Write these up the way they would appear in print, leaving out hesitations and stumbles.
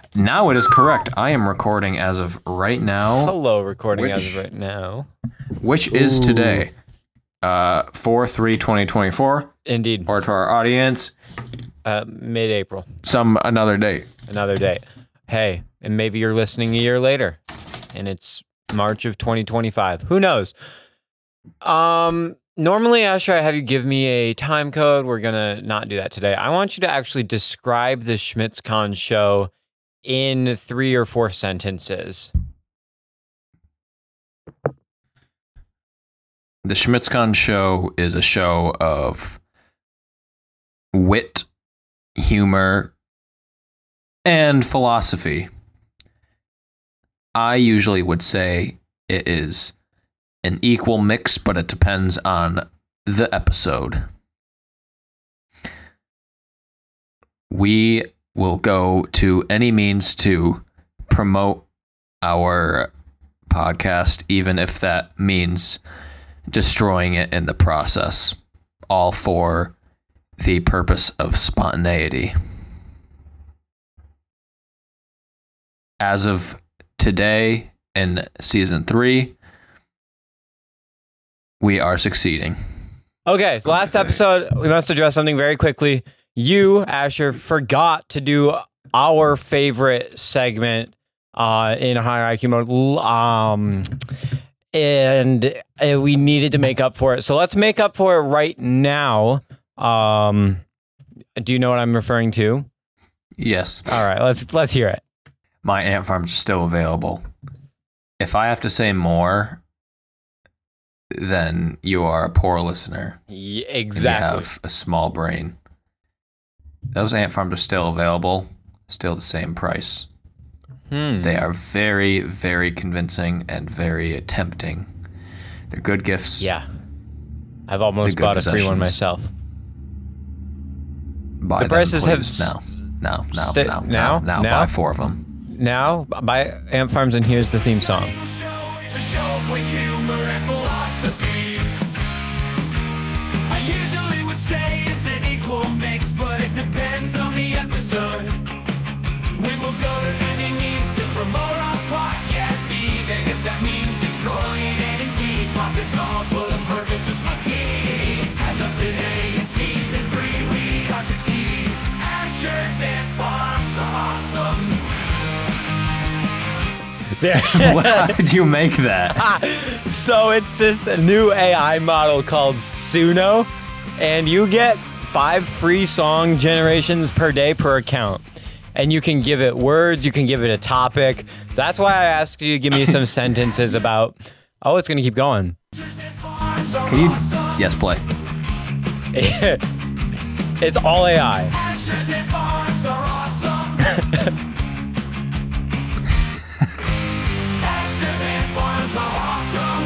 Now it is correct. I am recording as of right now. Hello, recording as of right now. Which is today. 4/3/2024. Indeed. Or to our audience. Mid-April. Another date. Another day. Hey, and maybe you're listening a year later, and it's March of 2025. Who knows? Normally, Asher, I have you give me a time code. We're gonna not do that today. I want you to actually describe the SchmitzCon show in 3 or 4 sentences. The SchmitzCon show is a show of wit, humor, and philosophy. I usually would say it is an equal mix, but it depends on the episode. We will go to any means to promote our podcast, even if that means destroying it in the process, all for the purpose of spontaneity. As of today in season 3, we are succeeding. Okay, last episode, we must address something very quickly. You, Asher, forgot to do our favorite segment in hierarchy mode, and we needed to make up for it. So let's make up for it right now. Do you know what I'm referring to? Yes. All right, let's hear it. My ant farms are still available. If I have to say more, then you are a poor listener. Yeah, exactly. And you have a small brain. Those ant farms are still available, still the same price. They are very, very convincing and very tempting. They're good gifts. Yeah. I've almost bought a free one myself. Buy the prices have now now buy 4 of them. Now buy ant farms, and here's the theme song. It's a show of humor and philosophy. I usually would say it's an equal mix, but it depends on the episode. We will go to any means to promote our podcast, even if that means destroying entity. Process all for the purpose of spontaneity. As of today in season 3, we are succeeding. Asher's and Fox are awesome. How did you make that? So it's this new AI model called Suno, and you get 5 free song generations per day per account. And you can give it words, you can give it a topic. That's why I asked you to give me some sentences about, oh, it's going to keep going. Can you? Yes, play. It's all AI. Asher's and Fox are awesome. Ashes and farms are awesome.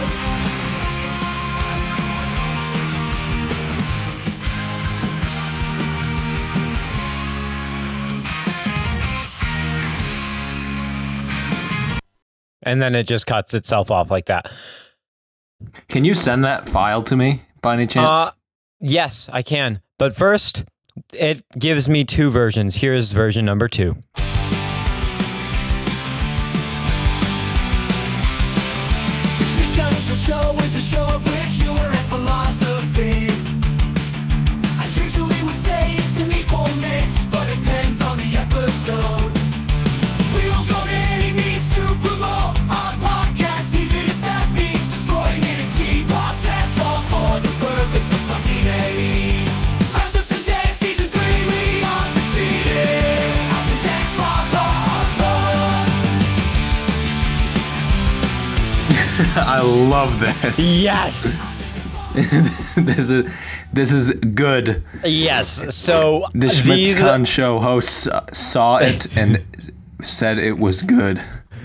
And then it just cuts itself off like that. Can you send that file to me by any chance? Yes, I can. But first, it gives me 2 versions. Here's version number 2. The show is a show of wit, humor, and philosophy. I usually would say it's an equal mix, but it depends on the episode. We will go to any means to promote our podcast, even if that means destroying entity. Process all for the purpose of spontaneity. As of today, season 3, we are succeeding. Ashes and Fox are awesome. I love this. Yes. This is good. Yes. So The SchmitzCon show hosts saw it and said it was good.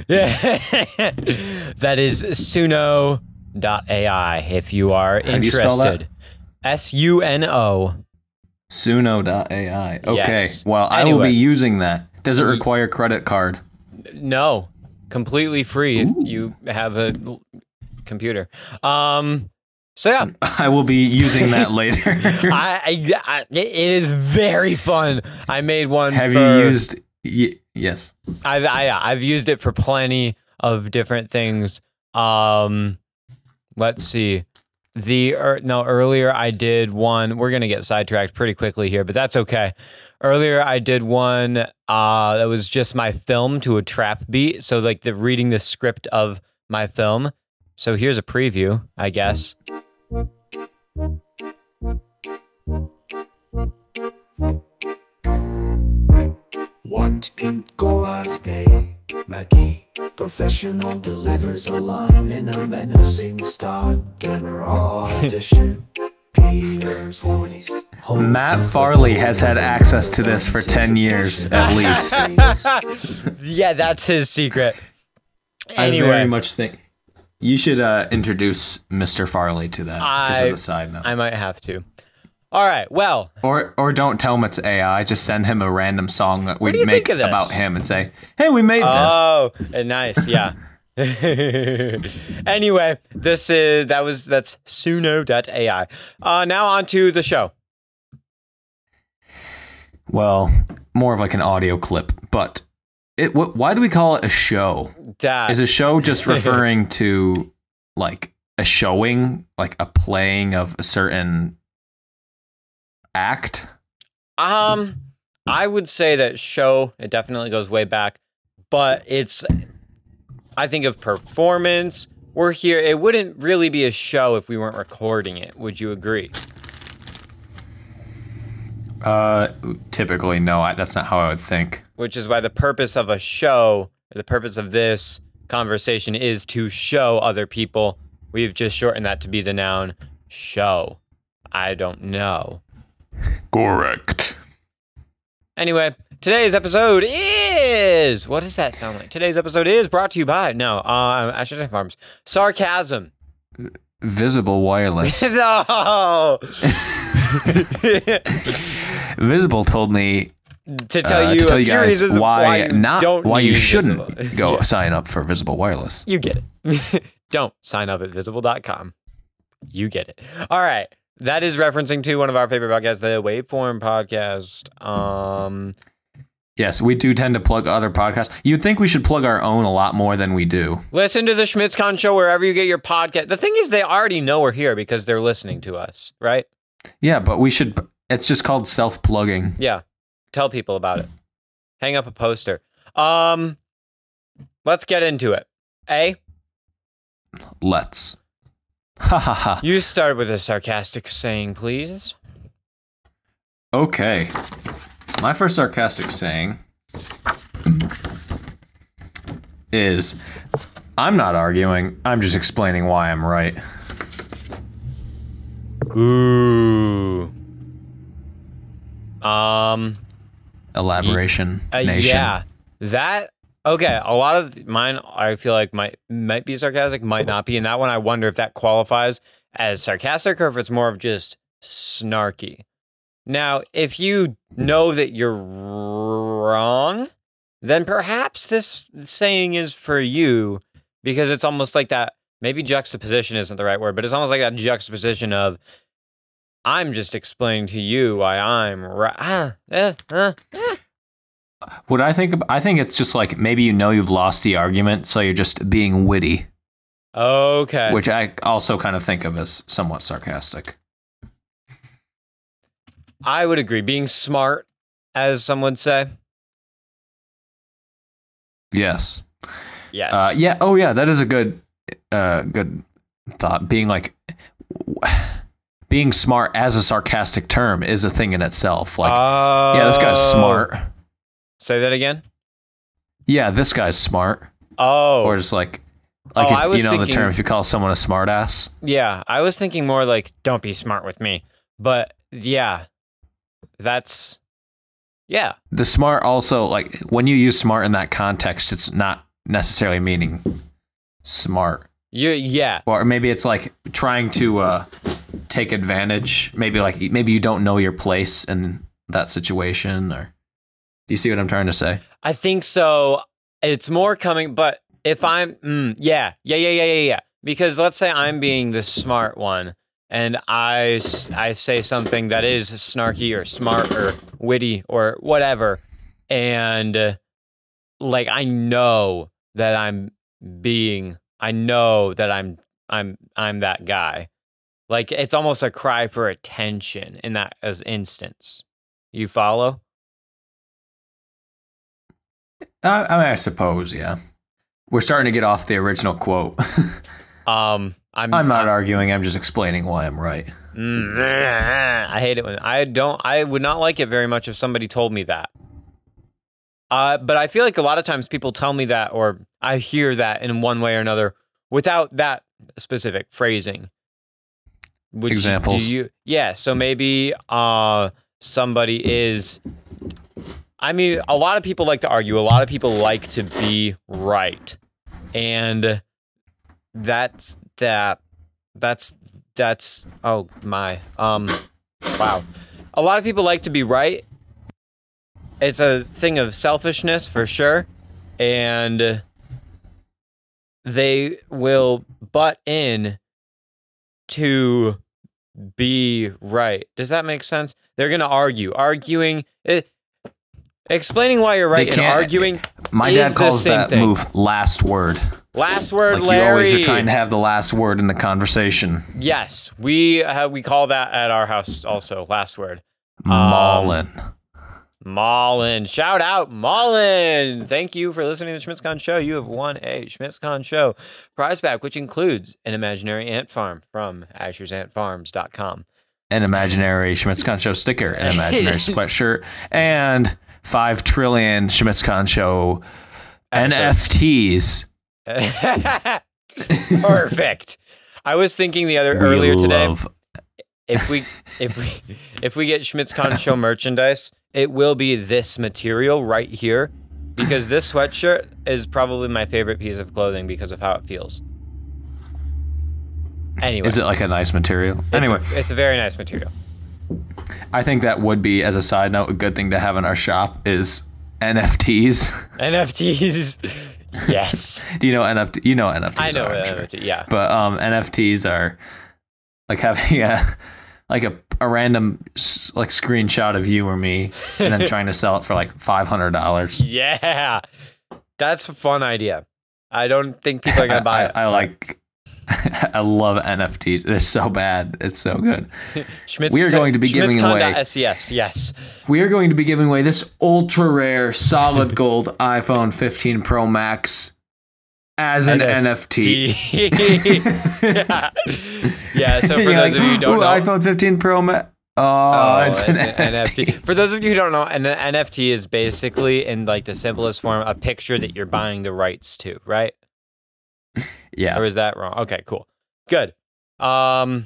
that is Suno.ai if you are How do you spell that? interested. Suno. Suno.ai. Okay. Yes. Well, I will Anyway. be using that. Does it require credit card? No, completely free if you have a computer. So yeah, I will be using that later. it is very fun. I made one. Have for, you used Yes. I've used it for plenty of different things. Let's see. Earlier I did one. We're gonna get sidetracked pretty quickly here, but that's okay. Earlier I did one that was just my film to a trap beat. So like reading the script of my film. So here's a preview, I guess. One ink go out day. Maggie, professional, delivers a line in a menacing style. Camera audition. Peter's 40s. Matt Farley has had access to this for 10 years at least. Yeah, that's his secret. Anyway, I very much think you should introduce Mr. Farley to that, just as a side note. I might have to. All right, well. Or don't tell him it's AI. Just send him a random song that we make think of this? about him and say, hey, we made this. Oh, nice, yeah. Anyway, that's Suno.ai. Now on to the show. Well, more of like an audio clip, but why do we call it a show? Is a show just referring to like a showing, like a playing of a certain act? I would say that show, it definitely goes way back, but I think of performance. We're here. It wouldn't really be a show if we weren't recording it. Would you agree? Typically, no. That's not how I would think. Which is why the purpose of a show, the purpose of this conversation is to show other people. We've just shortened that to be the noun show. I don't know. Correct. Anyway, today's episode is... What does that sound like? Today's episode is brought to you by... Ashton Farms. Sarcasm. Visible Wireless. No! Visible told me to tell you a few reasons why you shouldn't Visible. go sign up for Visible Wireless. You get it. Don't sign up at visible.com. You get it. All right. That is referencing to one of our favorite podcasts, the Waveform podcast. Yes, we do tend to plug other podcasts. You'd think we should plug our own a lot more than we do. Listen to the SchmitzCon show wherever you get your podcast. The thing is, they already know we're here because they're listening to us, right? Yeah, but we should... It's just called self-plugging. Yeah. Tell people about it. Hang up a poster. Let's get into it. Let's. Ha ha ha. You start with a sarcastic saying, please. Okay. My first sarcastic saying is, I'm not arguing, I'm just explaining why I'm right. Ooh. Elaboration, nation. Yeah. That, okay, a lot of mine I feel like might be sarcastic, might not be. And that one I wonder if that qualifies as sarcastic or if it's more of just snarky. Now, if you know that you're wrong, then perhaps this saying is for you, because it's almost like that, maybe juxtaposition isn't the right word, but it's almost like that juxtaposition of, I'm just explaining to you why I'm right. What I think it's just like, maybe you know you've lost the argument, so you're just being witty. Okay. Which I also kind of think of as somewhat sarcastic. I would agree. Being smart, as some would say. Yes. Yes. Yeah. Oh, yeah. That is a good thought. Being smart as a sarcastic term is a thing in itself. Like, yeah, this guy's smart. Say that again. Yeah, this guy's smart. Oh. Or just like I was you know thinking, the term if you call someone a smart ass. Yeah, I was thinking more like, don't be smart with me. But yeah, that's, yeah. The smart also, like, when you use smart in that context, it's not necessarily meaning smart. Yeah. Or maybe it's like trying to take advantage. Maybe you don't know your place in that situation. Or do you see what I'm trying to say? I think so. It's more coming, but if I'm, yeah. Because let's say I'm being the smart one, and I say something that is snarky or smart or witty or whatever, and like I know that I know that I'm that guy. Like it's almost a cry for attention in that as instance. You follow? I suppose, yeah. We're starting to get off the original quote. I'm not arguing. I'm just explaining why I'm right. I hate it when I would not like it very much if somebody told me that. But I feel like a lot of times people tell me that, or I hear that in one way or another without that specific phrasing. Examples? Yeah, so maybe somebody is... I mean, a lot of people like to argue. A lot of people like to be right. And that's oh my. Wow. A lot of people like to be right. It's a thing of selfishness for sure. And they will butt in to be right. Does that make sense? They're going to argue. Explaining why you're right and arguing. My dad calls that move last word. Last word, like Larry. You always are trying to have the last word in the conversation. Yes, we call that at our house also. Last word. Maulin. Maulin. Shout out, Maulin. Thank you for listening to the SchmitzCon Show. You have won a SchmitzCon Show prize pack, which includes an imaginary ant farm from AshersAntFarms.com. An imaginary SchmitzCon Show sticker, an imaginary sweatshirt, and 5 trillion SchmitzCon Show NFTs. Perfect. I was thinking earlier today, if we get SchmitzCon Show merchandise, it will be this material right here, because this sweatshirt is probably my favorite piece of clothing because of how it feels. Anyway, is it like a nice material? Anyway, it's a very nice material. I think that would be, as a side note, a good thing to have in our shop is NFTs. NFTs. Yes. Do you know NFT? You know NFTs. I know NFT. Yeah. But NFTs are like having a random like screenshot of you or me, and then trying to sell it for like $500. Yeah, that's a fun idea. I don't think people are gonna buy it. I love NFTs. They're so bad. It's so good. We are going to be giving away. SES, yes. We are going to be giving away this ultra rare solid gold iPhone 15 Pro Max as an NFT. Yeah. So for those of you who don't know, iPhone 15 Pro Max. Oh, it's an NFT. For those of you who don't know, an NFT is basically, in like the simplest form, a picture that you're buying the rights to, right? Yeah. Or is that wrong? Okay, cool. Good. So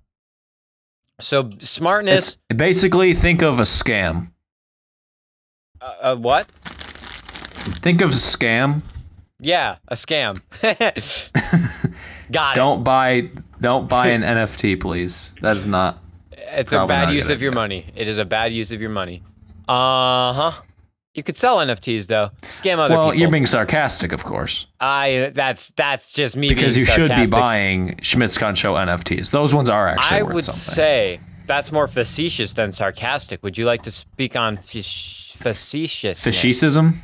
smartness. Basically, think of a scam. What? Think of a scam. Yeah, a scam. Got it. Don't buy an NFT, please. That is not. It's a bad use of your money. It is a bad use of your money. You could sell NFTs though. Scam other people. Well, you're being sarcastic, of course. That's just me because being sarcastic. Because you should be buying SchmitzCon Show NFTs. Those ones are actually worth something. I would say that's more facetious than sarcastic. Would you like to speak on facetiousness? Fascism?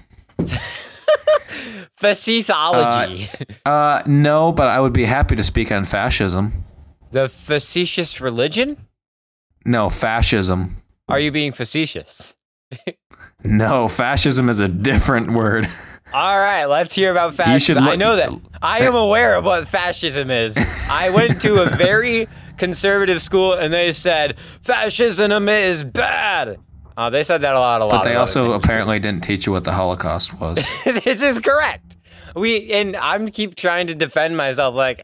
Facetology. No, but I would be happy to speak on fascism. The facetious religion? No, fascism. Are you being facetious? No, fascism is a different word. All right, let's hear about fascism. I know that. I am aware of what fascism is. I went to a very conservative school, and they said, fascism is bad. They said that a lot. But they also apparently didn't teach you what the Holocaust was. This is correct. And I'm keep trying to defend myself like,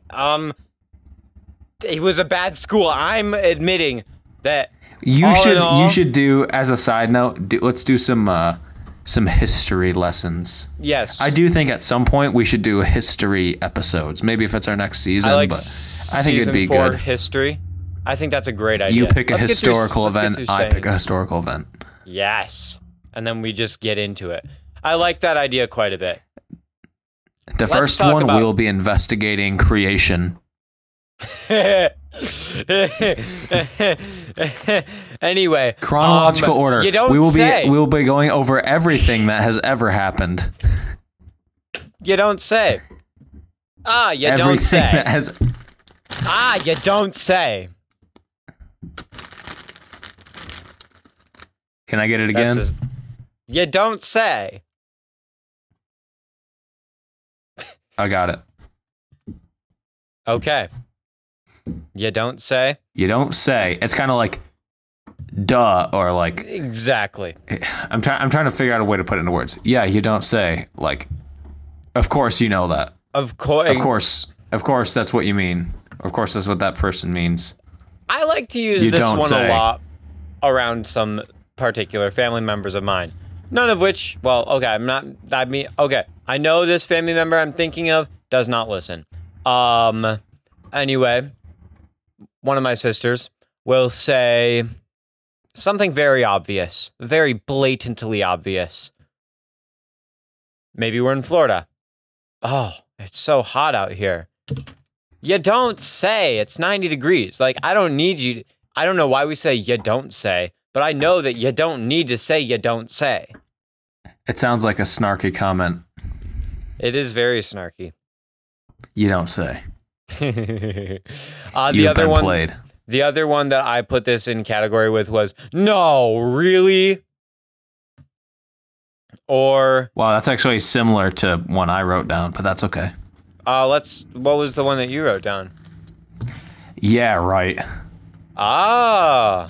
it was a bad school. I'm admitting that. You should do, as a side note, let's do some history lessons. Yes. I do think at some point we should do history episodes. Maybe if it's our next season, but I think it'd be good. History. I think that's a great idea. You pick a historical event, I pick a historical event. Yes. And then we just get into it. I like that idea quite a bit. The first one, we'll be investigating creation. Anyway, Chronological order. You don't we will say. be we will be going over everything that has ever happened. You don't say. You don't Everything say. that has. You don't say. Can I get it again? You don't say. I got it. Okay. You don't say. You don't say. It's kind of like, duh, or like. Exactly. I'm trying to figure out a way to put it into words. Yeah, you don't say. Like, of course you know that. Of course. Of course, that's what you mean. Of course, that's what that person means. I like to use You this don't one say. a lot around some particular family members of mine. None of which, well, okay, okay, I know this family member I'm thinking of does not listen. Anyway, one of my sisters will say something very obvious, very blatantly obvious. Maybe we're in Florida. Oh, it's so hot out here. You don't say. It's 90 degrees. Like, I don't need you. I don't know why we say you don't say, but I know that you don't need to say you don't say. It sounds like a snarky comment. It is very snarky. You don't say. The You've other been one, played. the other one that I put this in category with was, no, really? Or, Wow, that's actually similar to one I wrote down, but that's okay. what was the one that you wrote down? Yeah, right. Ah,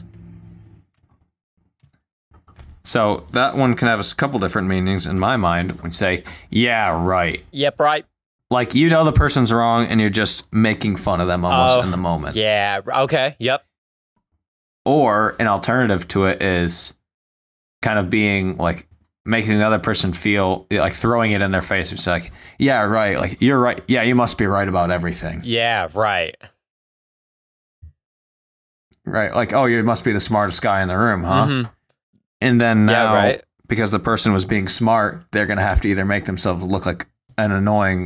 So that one can have a couple different meanings in my mind. When you say, yeah, right. yep, right. Like, you know the person's wrong and you're just making fun of them almost in the moment. Yeah, okay, yep. Or an alternative to it is kind of being like making the other person feel like throwing it in their face. It's like, yeah, right. Like, you're right. Yeah, you must be right about everything. Yeah, right. Right. Like, oh, you must be the smartest guy in the room, huh? Mhm. And then now, right. because the person was being smart, they're going to have to either make themselves look like an annoying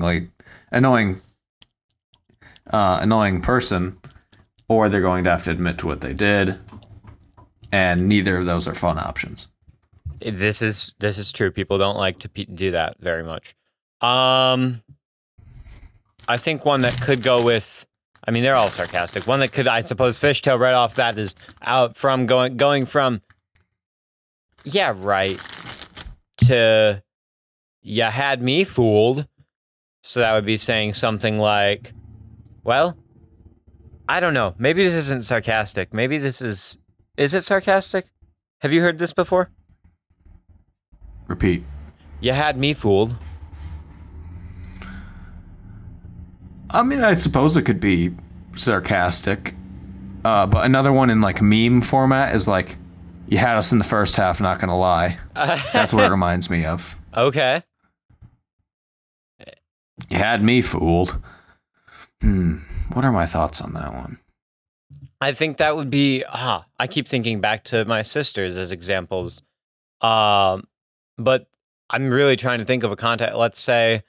person, or they're going to have to admit to what they did. And neither of those are fun options. This is true. People don't like to do that very much. I think one that could go with, I mean, they're all sarcastic. One that could, I suppose, fishtail right off that is out from going from, yeah, right, to, you had me fooled. So that would be saying something like, well, I don't know. Maybe this isn't sarcastic. Maybe this is it sarcastic? Have you heard this before? Repeat. You had me fooled. I mean, I suppose it could be sarcastic. But another one in like meme format is like, you had us in the first half, not gonna lie. That's what it reminds me of. Okay. You had me fooled. What are my thoughts on that one? I think that would be, I keep thinking back to my sisters as examples. But I'm really trying to think of a context. Let's say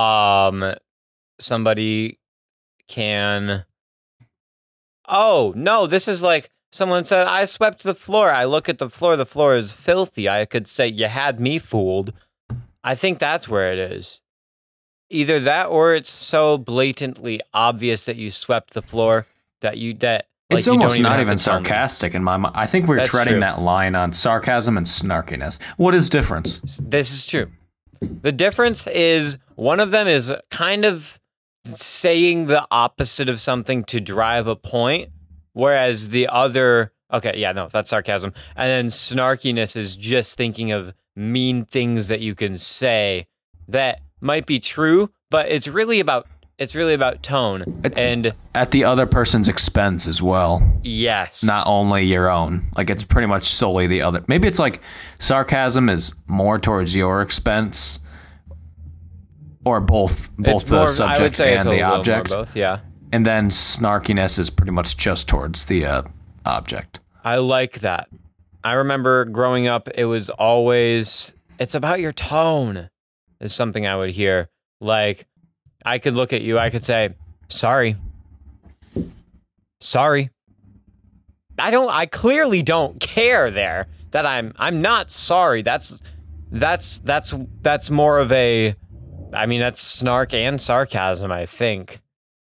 somebody can, oh, no, this is like someone said, I swept the floor. I look at the floor is filthy. I could say, you had me fooled. I think that's where it is. Either that or it's so blatantly obvious that you swept the floor that like, It's you don't almost not have even to tell me. sarcastic in my mind. I think we're That's treading true. that line on sarcasm and snarkiness. What is difference? This is true. The difference is one of them is kind of saying the opposite of something to drive a point, whereas the other, okay, yeah, no, that's sarcasm. And then snarkiness is just thinking of mean things that you can say that might be true, but it's really about tone. And At the other person's expense as well. yes, Not only your own. Like, it's pretty much solely the other. Maybe it's like sarcasm is more towards your expense, or both it's the more, I would subject say and it's a the little object. more both, yeah. And then snarkiness is pretty much just towards the object. I like that. I remember growing up, it was always, it's about your tone, is something I would hear. Like, I could look at you, I could say, sorry. Sorry. I clearly don't care there that I'm not sorry. That's more of a, I mean, that's snark and sarcasm, I think.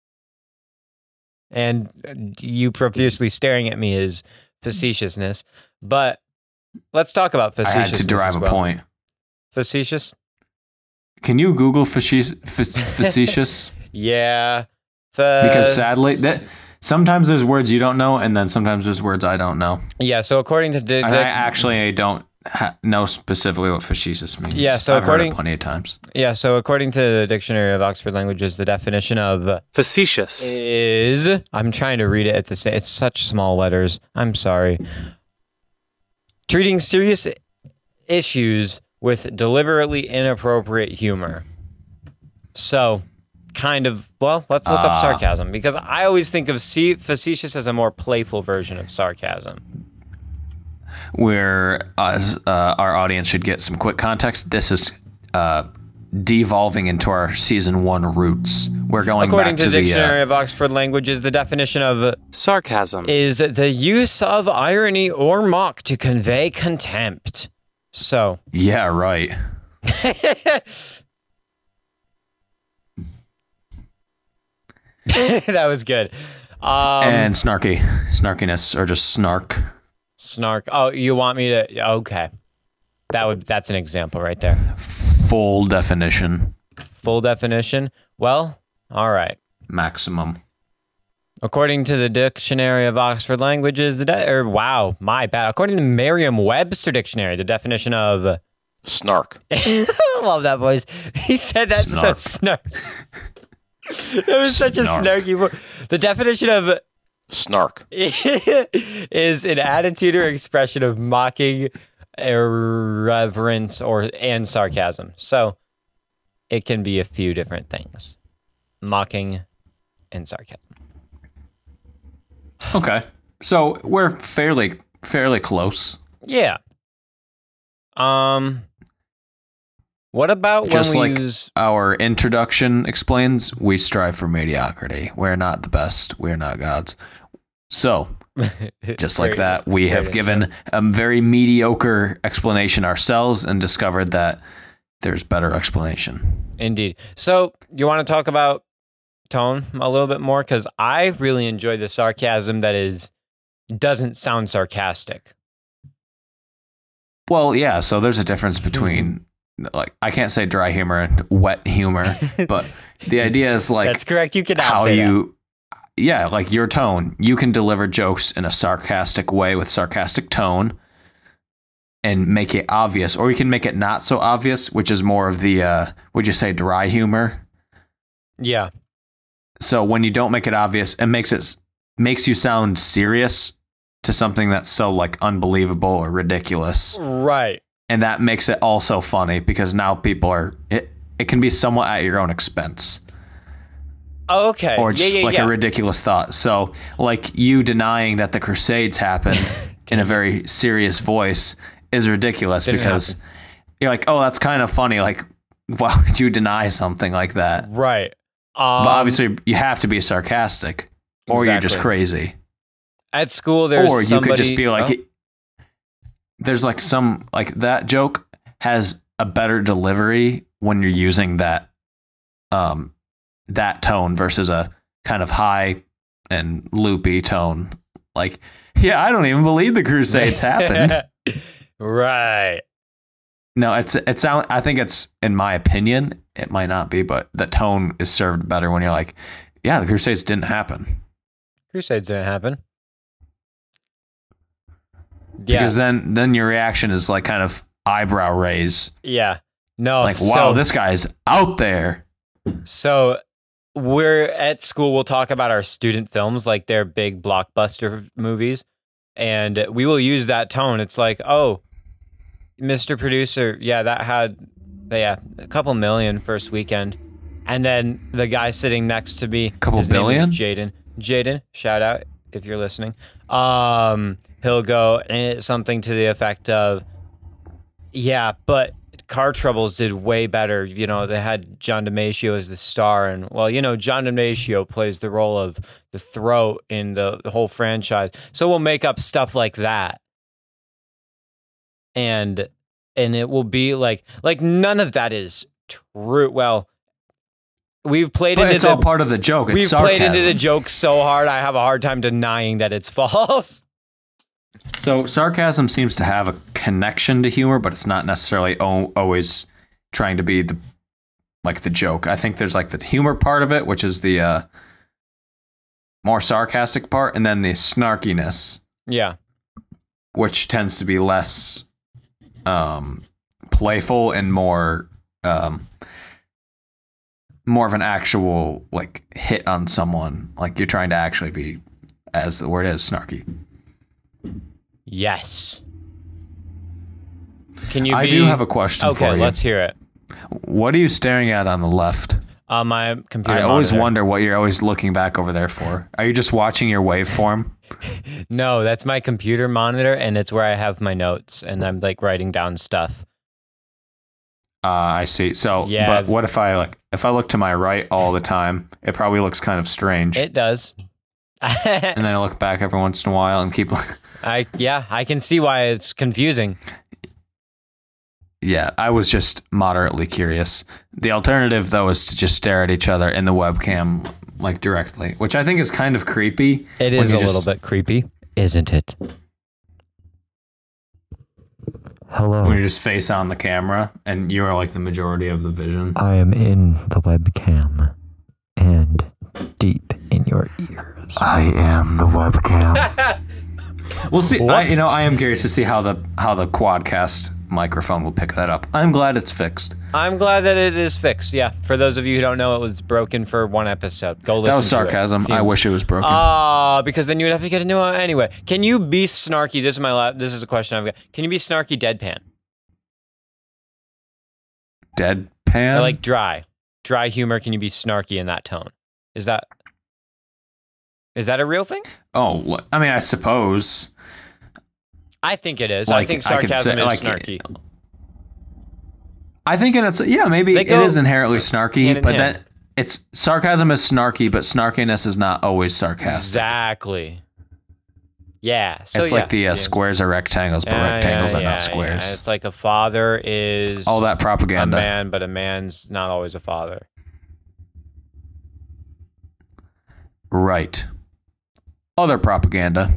And you profusely staring at me is facetiousness. But let's talk about I facetiousness. had to derive as a well. point. Facetious? Can you Google facetious? Yeah. Because sadly, sometimes there's words you don't know, and then sometimes there's words I don't know. Yeah, so according to And I actually don't know specifically what facetious means. Yeah, so I've heard it plenty of times. Yeah, so according to the Dictionary of Oxford Languages, the definition of Facetious. is, I'm trying to read it at the same, it's such small letters. I'm sorry. Treating serious issues with deliberately inappropriate humor. So, kind of, well, let's look up sarcasm, because I always think of facetious as a more playful version of sarcasm. Where our audience should get some quick context. This is devolving into our season 1 roots. We're going According back to to the Dictionary the of Oxford Languages, the definition of Sarcasm. is the use of irony or mock to convey contempt. So, yeah, right. that was good. And snarkiness, or just snark. Snark. Oh, you want me to? Okay, that's an example right there. Full definition, Full definition. Well, all right. maximum. According to the Dictionary of Oxford Languages, wow, my bad. According to the Merriam-Webster Dictionary, the definition of Snark. I love that voice. He said that so snark. That was such a snarky word. The definition of Snark. is an attitude or expression of mocking, irreverence, and sarcasm. So it can be a few different things. Mocking and sarcasm. Okay, so we're fairly close. Yeah. What about Just when we like use our introduction explains, we strive for mediocrity. We're not the best. We're not gods. So, just like that, we have given a very mediocre explanation ourselves and discovered that there's better explanation. Indeed. So, you want to talk about tone a little bit more? Because I really enjoy the sarcasm that doesn't sound sarcastic. Well, yeah, so there's a difference between, like, I can't say dry humor and wet humor, but the idea is, like, That's correct. You cannot how say you, yeah, like your tone. You can deliver jokes in a sarcastic way with sarcastic tone and make it obvious, or you can make it not so obvious, which is more of the, would you say dry humor? that. Yeah. So when you don't make it obvious, it makes you sound serious to something that's so like unbelievable or ridiculous. Right. And that makes it also funny because now people are, it can be somewhat at your own expense. Oh, okay. Or just a ridiculous thought. So like you denying that the Crusades happened in a very serious voice is ridiculous because you're like, oh, that's kind of funny. Like, why would you deny something like that? Right. But obviously you have to be sarcastic or you're just crazy. At school, there's or you somebody, could just be like, there's like some, like that joke has a better delivery when you're using that, that tone versus a kind of high and loopy tone. Like, yeah, I don't even believe the Crusades happened. Right. No, I think it's, in my opinion, it might not be, but the tone is served better when you're like, yeah, the Crusades didn't happen. Crusades didn't happen. Because then your reaction is like kind of eyebrow raise. Yeah. No. Like, wow, this guy's out there. So we're at school, we'll talk about our student films, like they're big blockbuster movies. And we will use that tone. It's like, oh, Mr. Producer, yeah, that had a couple million first weekend. And then the guy sitting next to me, his billion? name is Jaden. Jaden, shout out if you're listening. He'll go something to the effect of, yeah, but Car Troubles did way better. You know, they had John Damasio as the star, and well, you know, John Damasio plays the role of the throat in the whole franchise. So we'll make up stuff like that, and it will be like none of that is true. Well, we've played But into it's all part of the joke. It's we've sarcasm. played into the joke so hard. I have a hard time denying that it's false. So sarcasm seems to have a connection to humor, but it's not necessarily always trying to be the joke. I think there's like the humor part of it, which is the more sarcastic part, and then the snarkiness, Yeah. which tends to be less playful and more of an actual like hit on someone. Like you're trying to actually be, as the word is, snarky. Yes. Can you? I do have a question for you. Okay, let's hear it. What are you staring at on the left? My computer. I always monitor. wonder what you're always looking back over there for. Are you just watching your waveform? No, that's my computer monitor, and it's where I have my notes, and I'm like writing down stuff. I see. So, Yeah. but what if I look to my right all the time? It probably looks kind of strange. It does. And then I look back every once in a while and keep. I can see why it's confusing. Yeah, I was just moderately curious. The alternative, though, is to just stare at each other in the webcam, like directly, which I think is kind of creepy. It when is you a little bit creepy, isn't it? Hello. When you're just face on the camera and you are like the majority of the vision. I am in the webcam and deep in your ears. I am the webcam. We'll see. Whoops. I am curious to see how the Quadcast microphone will pick that up. I'm glad it's fixed. I'm glad that it is fixed. Yeah. For those of you who don't know, it was broken for one episode. Go listen. That was sarcasm. To it. I wish it was broken. Because then you would have to get a new one anyway. Can you be snarky? This is a question I've got. Can you be snarky deadpan? Deadpan? Or like dry humor? Can you be snarky in that tone? Is that a real thing? Oh, I mean, I suppose. I think it is. Like, I think I could sarcasm say, is like, snarky. I think maybe They it go is inherently snarky, hand in but hand. then it's sarcasm is snarky, but snarkiness is not always sarcastic. Exactly. Yeah. So It's like the squares are rectangles, but rectangles are not squares. Yeah. It's like a father is All that a propaganda. man, but a man's not always a father. Right. Other propaganda.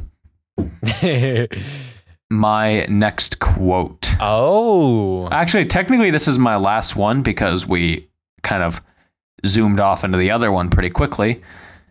My next quote. Oh. Actually, technically, this is my last one because we kind of zoomed off into the other one pretty quickly.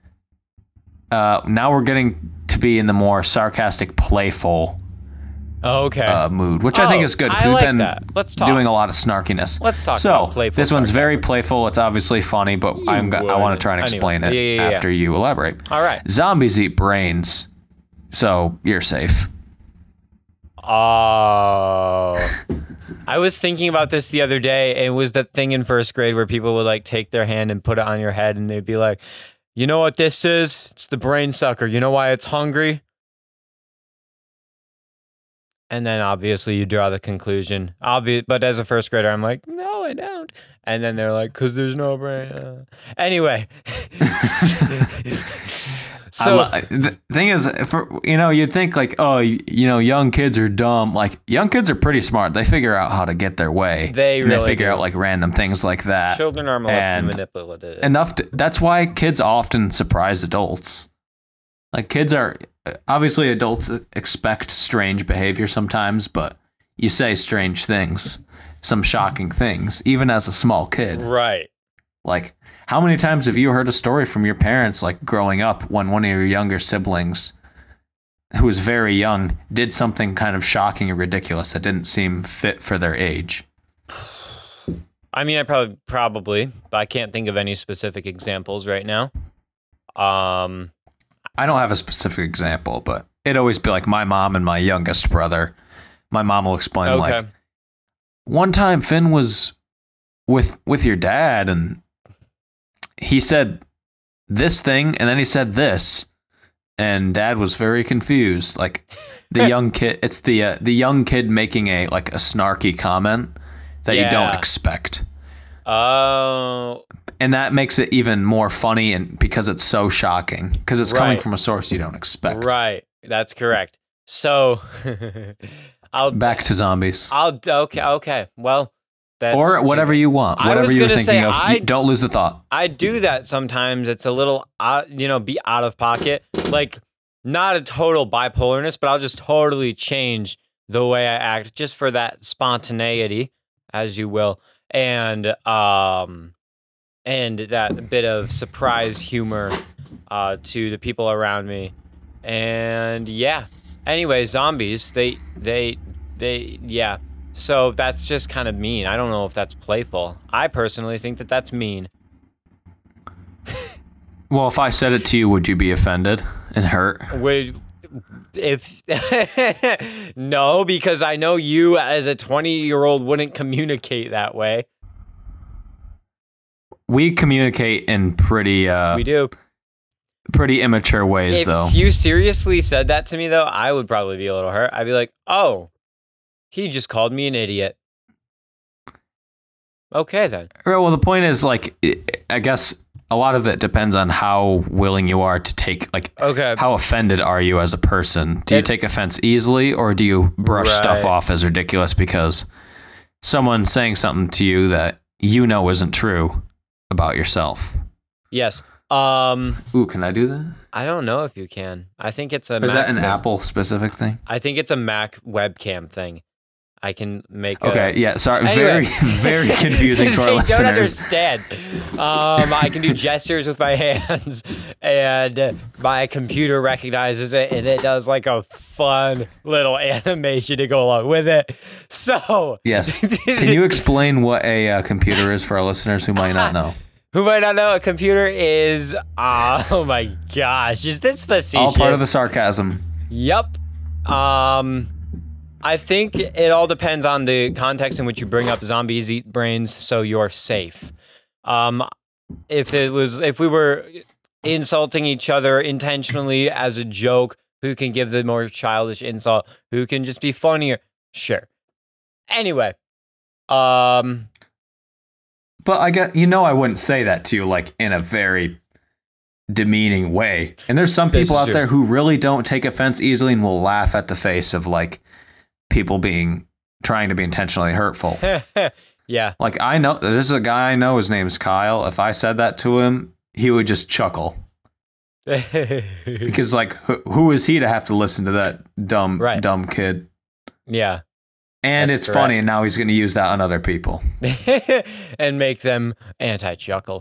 Now we're getting to be in the more sarcastic, playful Okay. mood, which I think is good. I We've like been that. Let's talk. doing a lot of snarkiness. Let's talk So about playful this one's very sarcasm. playful. It's obviously funny, but I want to try and Anyway. explain it Yeah. after you elaborate. All right. Zombies eat brains, so you're safe. Oh. I was thinking about this the other day, and it was that thing in first grade where people would like take their hand and put it on your head, and they'd be like, "You know what this is? It's the brain sucker. You know why it's hungry?" And then obviously you draw the conclusion. But as a first grader, I'm like, "No, I don't." And then they're like, "'Cause there's no brain." Anyway. So the thing is, you'd think like, oh, young kids are dumb. Like young kids are pretty smart. They figure out how to get their way. They and really they figure do. out like random things like that. children are and manipulative. That's why kids often surprise adults. Like kids are obviously adults expect strange behavior sometimes, but you say strange things, some shocking things, even as a small kid. Right. Like, how many times have you heard a story from your parents, like growing up, when one of your younger siblings, who was very young, did something kind of shocking or ridiculous that didn't seem fit for their age? I mean, I probably, but I can't think of any specific examples right now. I don't have a specific example, but it'd always be like my mom and my youngest brother. My mom will explain like, one time Finn was with your dad and he said this thing and then he said this, and dad was very confused. Like the young kid, it's the young kid making a snarky comment. that you don't Yeah. expect. Oh, And that makes it even more funny, and because it's so shocking, because it's coming Right. from a source you don't expect. right. That's correct. So, Back to zombies. Okay. Well, that's Or whatever you want. I Whatever was you're gonna thinking say, of. Don't lose the thought. I do that sometimes. It's a little, be out of pocket. Like, not a total bipolarness, but I'll just totally change the way I act just for that spontaneity, as you will, and that bit of surprise humor to the people around me. And yeah. Anyway, zombies, they yeah. So that's just kind of mean. I don't know if that's playful. I personally think that that's mean. Well, if I said it to you, would you be offended and hurt? If no, because I know you as a 20-year-old wouldn't communicate that way. We communicate in pretty We do. pretty immature ways, though. If you seriously said that to me, though, I would probably be a little hurt. I'd be like, oh, he just called me an idiot. Okay, then. Well, the point is, like, I guess a lot of it depends on how willing you are to take, like, Okay. how offended are you as a person? Do you take offense easily, or do you brush stuff Right. off as ridiculous because someone's saying something to you that you know isn't true about yourself? Yes. Ooh, can I do that? I don't know if you can. I think it's a Or Mac is that an thing. Apple specific thing? I think it's a Mac webcam thing. I can make Okay, yeah, sorry. Anyway. Very confusing to our They listeners. don't understand. I can do gestures with my hands, and my computer recognizes it, and it does like a fun little animation to go along with it. So, Yes. Can you explain what a computer is for our listeners who might not know? who might not know, a computer is, oh my gosh, is this facetious? All part of the sarcasm. Yep. I think it all depends on the context in which you bring up zombies eat brains, so you're safe. If we were insulting each other intentionally as a joke, who can give the more childish insult? Who can just be funnier? Sure. Anyway, But I get, I wouldn't say that to you like in a very demeaning way. And there's some This people is out true. there who really don't take offense easily and will laugh at the face of like people trying to be intentionally hurtful. yeah. Like I know there's a guy I know, his name's Kyle. If I said that to him, he would just chuckle. Because like who is he to have to listen to that dumb kid? Yeah. And That's it's funny, and now he's going to use that on other people. And make them anti-chuckle.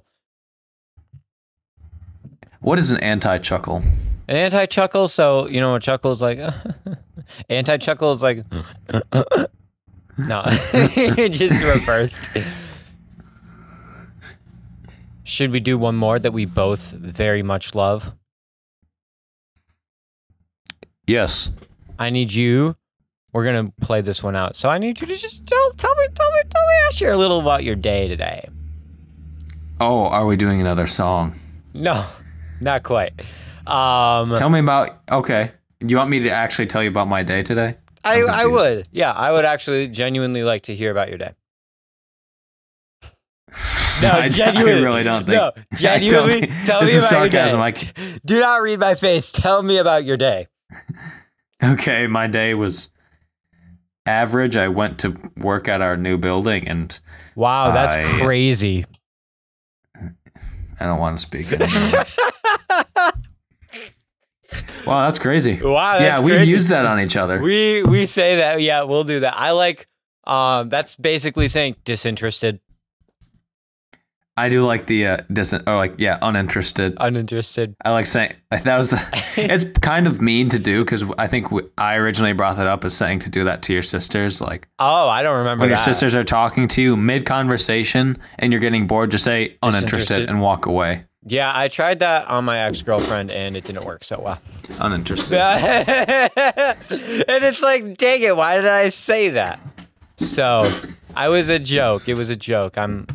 What is an anti-chuckle? An anti-chuckle, so you know what chuckle is like? Anti-chuckle is like no, just reversed. Should we do one more that we both very much love? Yes. I need you. We're gonna play this one out, so I need you to just tell me. Share a little about your day today. Oh, are we doing another song? No, not quite. Tell me about. Okay. Do you want me to actually tell you about my day today? I'm I confused. would. Yeah, I would actually genuinely like to hear about your day. No, I genuinely. really don't think. No, genuinely. Tell me this is about your day. sarcasm. Do not read my face. Tell me about your day. Okay, my day was average. I went to work at our new building, and Wow, that's I- crazy. I don't want to speak anymore. Wow, that's crazy. Wow, that's yeah, we've crazy. used that on each other. We say that. Yeah, we'll do that. I like. That's basically saying disinterested, I do like the uninterested. uninterested. I like saying that was the. It's kind of mean to do because I think I originally brought that up as saying to do that to your sisters. Like Oh, I don't remember when that. your sisters are talking to you mid conversation and you're getting bored, just say uninterested Disinterested. and walk away. Yeah, I tried that on my ex-girlfriend and it didn't work so well. Uninterested. And it's like, dang it, why did I say that? So, I was a joke. It was a joke. I'm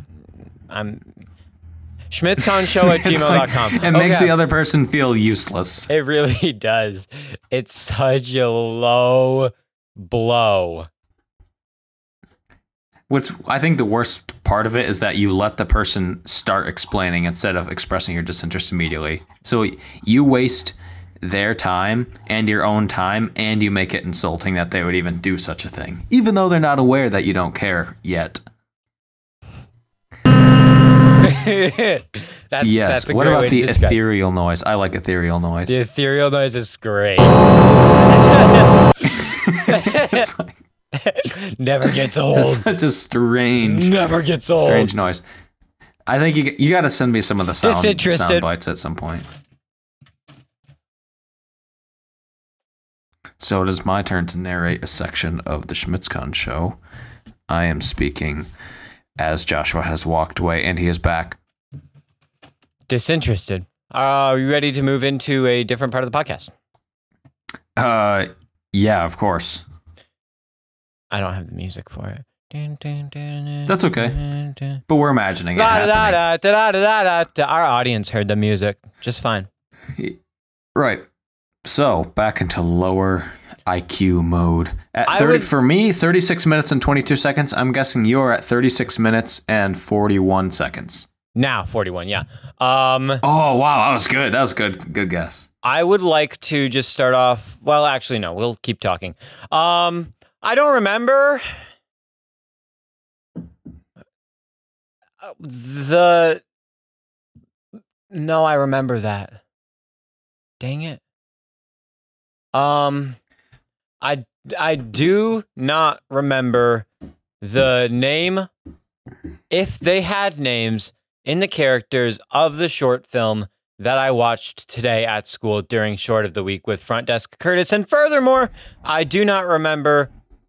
schmitzconshow@gmail.com. It makes the other person feel useless. It really does. It's such a low blow. I think the worst part of it is that you let the person start explaining instead of expressing your disinterest immediately. So you waste their time and your own time, and you make it insulting that they would even do such a thing, even though they're not aware that you don't care yet. That's a what great about way the to describe it. ethereal noise? I like ethereal noise. The ethereal noise is great. It's like, Never gets old. such a strange old. noise. I think you got to send me some of the sound Disinterested. bites at some point. So it is my turn to narrate a section of the Schmitzcon show. I am speaking as Joshua has walked away, and he is back. Disinterested. Are you ready to move into a different part of the podcast? Yeah, of course. I don't have the music for it. That's okay. But we're imagining it happening. Our audience heard the music just fine. Right. So, back into lower IQ mode. For me, 36 minutes and 22 seconds. I'm guessing you're at 36 minutes and 41 seconds. Now 41, yeah. Oh, wow. That was good. That was good. Good guess. I would like to just start off. Well, actually, no. We'll keep talking. I don't remember No, I remember that. Dang it. I do not remember the name, if they had names, in the characters of the short film that I watched today at school during Short of the Week with Front Desk Curtis. And furthermore, I do not remember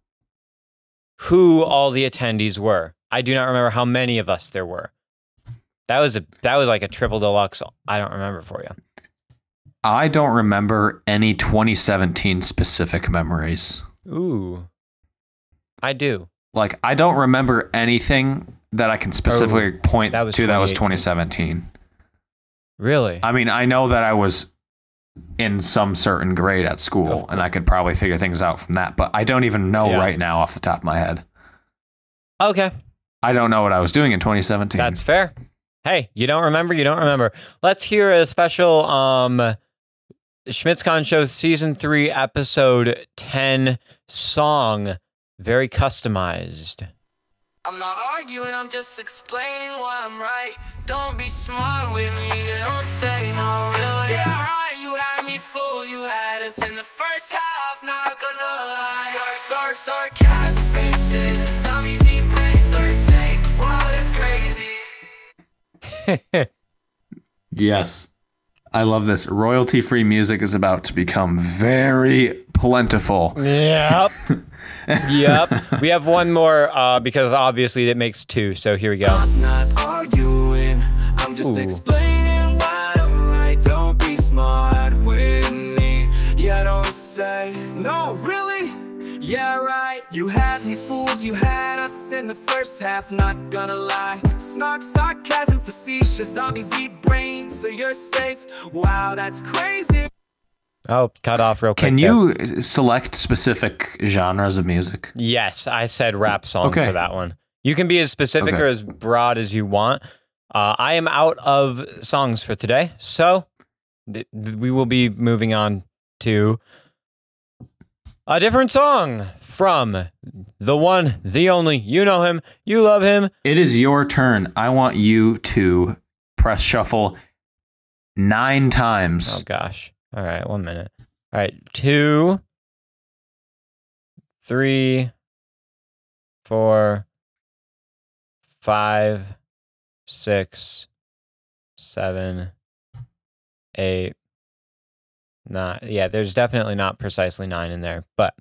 who all the attendees were. I do not remember how many of us there were. That was like a triple deluxe. I don't remember for you. I don't remember any 2017 specific memories. Ooh. I do. Like, I don't remember anything that I can specifically point that was to that was 2018. 2017. Really? I mean, I know that I was in some certain grade at school, and I could probably figure things out from that, but I don't even know right now off the top of my head. Okay. I don't know what I was doing in 2017. That's fair. Hey, you don't remember? You don't remember. Let's hear a special Schmitzcon Show Season 3, Episode 10 song. Very customized. I'm not arguing, I'm just explaining why I'm right. Don't be smart with me, don't say no, really. Yeah, right, you had me fooled, you had us in the first half, not gonna lie. Your sarcasm faces, some easy place are safe, wow, it's crazy. Yes. I love this. Royalty-free music is about to become very plentiful. Yep. Yep. We have one more because obviously that makes two. So here we go. I'm not arguing, I'm just explaining why I'm right. Don't be smart with me. Yeah, don't say no, really? Yeah, right. You had me fooled, you had us in the first half, not gonna lie. Snark, sarcasm, facetious, zombies eat brains, so you're safe. Wow, that's crazy. Oh, cut off real quick. Can you select specific genres of music? Yes, I said rap song for that one. You can be as specific or as broad as you want. I am out of songs for today, so we will be moving on to a different song from the one, the only. You know him. You love him. It is your turn. I want you to press shuffle 9 times. Oh, gosh. All right, 1 minute. All right, 2, 3, 4, 5, 6, 7, 8, 9. Yeah, there's definitely not precisely 9 in there, but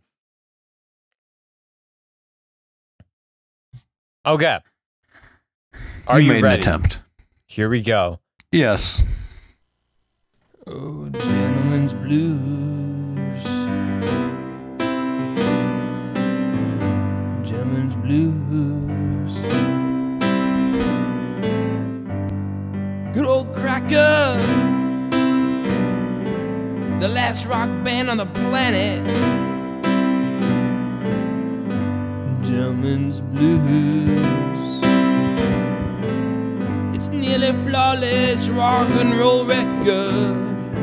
okay. Are you made ready? an attempt. Here we go. Yes. Oh, gentleman's blues. Gentleman's blues. Good old Cracker, the last rock band on the planet. Gentleman's Blues. It's nearly flawless rock and roll record.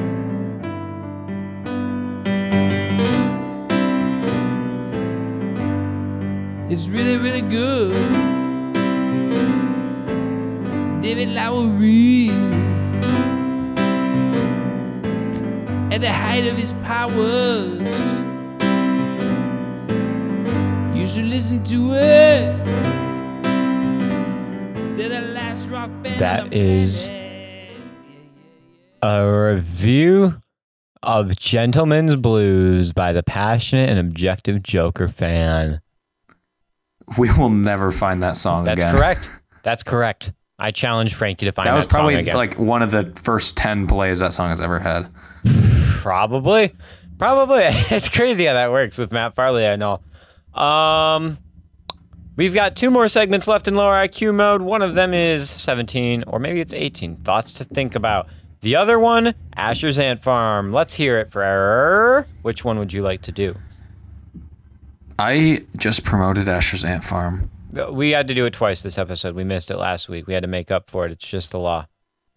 It's really, really good. David Lowery, at the height of his powers, you should listen to it. They're the last rock band. That is a review of Gentleman's Blues by the passionate and objective Joker fan. We will never find that song That's again. correct. That's correct. I challenge Frankie to find That was that song probably again. like one of the first 10 plays that song has ever had. Probably. It's crazy how that works with Matt Farley, I know. We've got 2 more segments left in lower IQ mode. One of them is 17, or maybe it's 18. Thoughts to think about. The other one, Asher's Ant Farm. Let's hear it for which one would you like to do? I just promoted Asher's Ant Farm. We had to do it twice this episode. We missed it last week. We had to make up for it. It's just the law.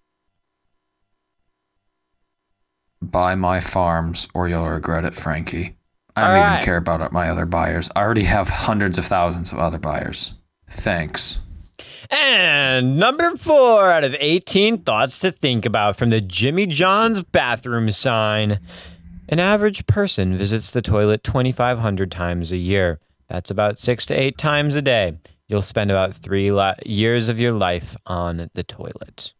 Buy my farms or you'll regret it, Frankie. I don't All even right. care about my other buyers. I already have hundreds of thousands of other buyers. Thanks. And number 4 out of 18 thoughts to think about from the Jimmy John's bathroom sign. An average person visits the toilet 2,500 times a year. That's about 6 to 8 times a day. You'll spend about 3 years of your life on the toilet.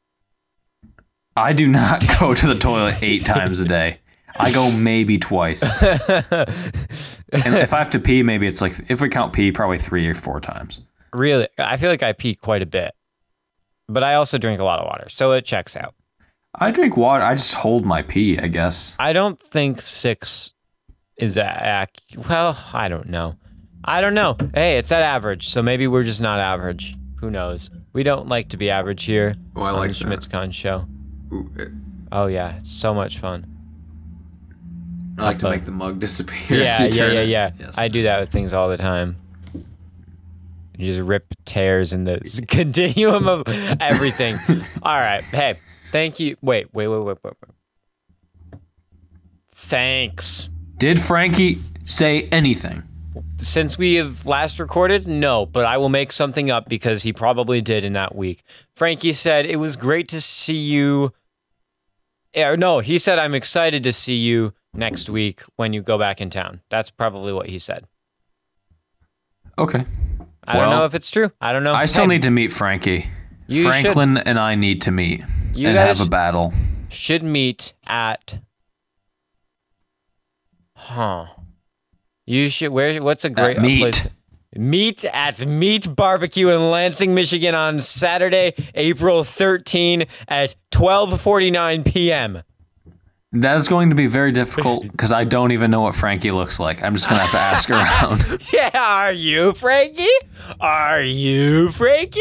I do not go to the toilet 8 times a day. I go maybe twice. And if I have to pee, maybe it's like, if we count pee, probably 3 or 4 times. Really, I feel like I pee quite a bit. But I also drink a lot of water, so it checks out. I drink water. I just hold my pee, I guess. I don't think 6 is well, I don't know. Hey, it's at average, so maybe we're just not average. Who knows? We don't like to be average here Oh, I on like the that. Schmitzcon show. Oh yeah, it's so much fun. I like to But- make the mug disappear. Yeah, as you turn it. yeah. Yes. I do that with things all the time. You just rip tears in the continuum of everything. All right, hey, thank you. Wait. Thanks. Did Frankie say anything? Since we have last recorded, no, but I will make something up because he probably did in that week. Frankie said, it was great to see you. No, he said, I'm excited to see you next week when you go back in town. That's probably what he said. Okay. I don't Well, know if it's true. I don't know. I still Hey, need to meet Frankie. You Franklin and I need to meet You and guys have a battle. should meet at. You should. What's a great Meat. place? Meet at Meat Barbecue in Lansing, Michigan on Saturday, April 13 at 12:49 p.m. That is going to be very difficult because I don't even know what Frankie looks like. I'm just going to have to ask around. Yeah, are you Frankie? Does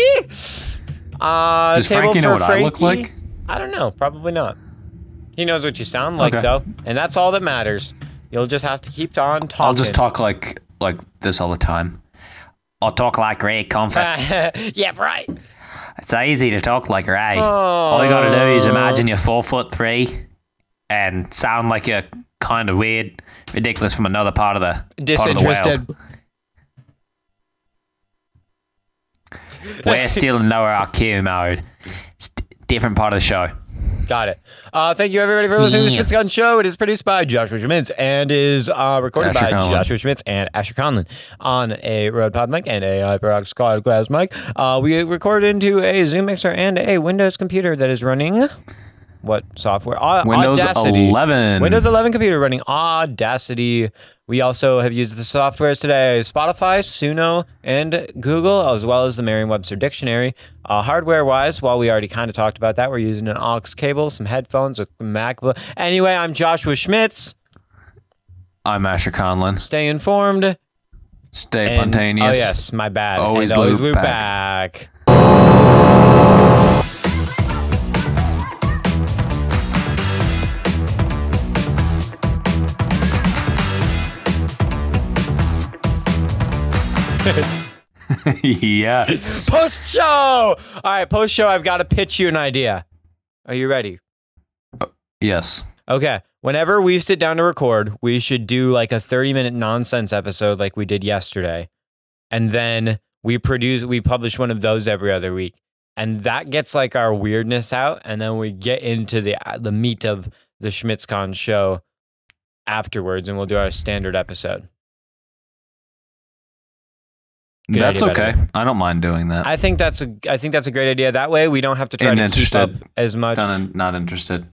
Table Frankie know for what I look Frankie? like? I don't know. Probably not. He knows what you sound like, Okay. though, and that's all that matters. You'll just have to keep on talking. I'll just talk like this all the time. I'll talk like Ray Comfort. Yeah, right. It's easy to talk like Ray. All you gotta do is imagine you're 4'3" and sound like you're kind of weird, ridiculous from another part of the Disinterested. world. We're still in lower IQ mode. It's different part of the show. Got it. Thank you, everybody, for listening to the Yeah. Schmitz Gun Show. It is produced by Joshua Schmitz and is recorded Asher by Conlon. Joshua Schmitz and Asher Conlon on a Rode Pod mic and a HyperX Quad Glass mic. We recorded into a Zoom mixer and a Windows computer that is running what software? Windows Audacity. 11. Windows 11 computer running Audacity. We also have used the softwares today: Spotify, Suno, and Google, as well as the Merriam-Webster Dictionary. Hardware-wise, while we already kind of talked about that, we're using an aux cable, some headphones, a MacBook. Anyway, I'm Joshua Schmitz. I'm Asher Conlon. Stay informed. Stay And- spontaneous. Oh yes, my bad. Always and always loop loop back. back. Yeah. Post show. All right, post show. I've got to pitch you an idea. Are you ready? Yes. Okay. Whenever we sit down to record, we should do like a 30-minute nonsense episode like we did yesterday. And then we publish one of those every other week. And that gets like our weirdness out. And then we get into the meat of the SchmitzCon show afterwards, and we'll do our standard episode. Good That's idea, okay. better. I don't mind doing that. I think that's a great idea. That way we don't have to try to keep Interested. up as much. Not interested.